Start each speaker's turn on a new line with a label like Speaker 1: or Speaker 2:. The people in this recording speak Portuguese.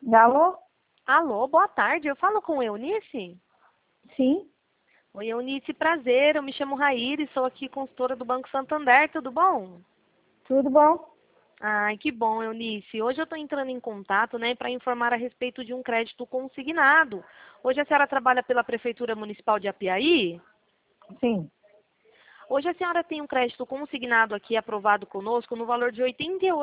Speaker 1: Alô?
Speaker 2: Alô, boa tarde. Eu falo com Eunice?
Speaker 1: Sim,
Speaker 2: Oi, Eunice, prazer. Eu me chamo Raíra e sou aqui consultora do Banco Santander. Tudo bom?
Speaker 1: tudo bom?
Speaker 2: Ai, que bom, Eunice. Hoje eu estou entrando em contato, né, para informar a respeito de um crédito consignado. Hoje a senhora trabalha pela Prefeitura Municipal de Apiaí?
Speaker 1: Sim.
Speaker 2: Hoje a senhora tem um crédito consignado aqui aprovado conosco no valor de R$ 88.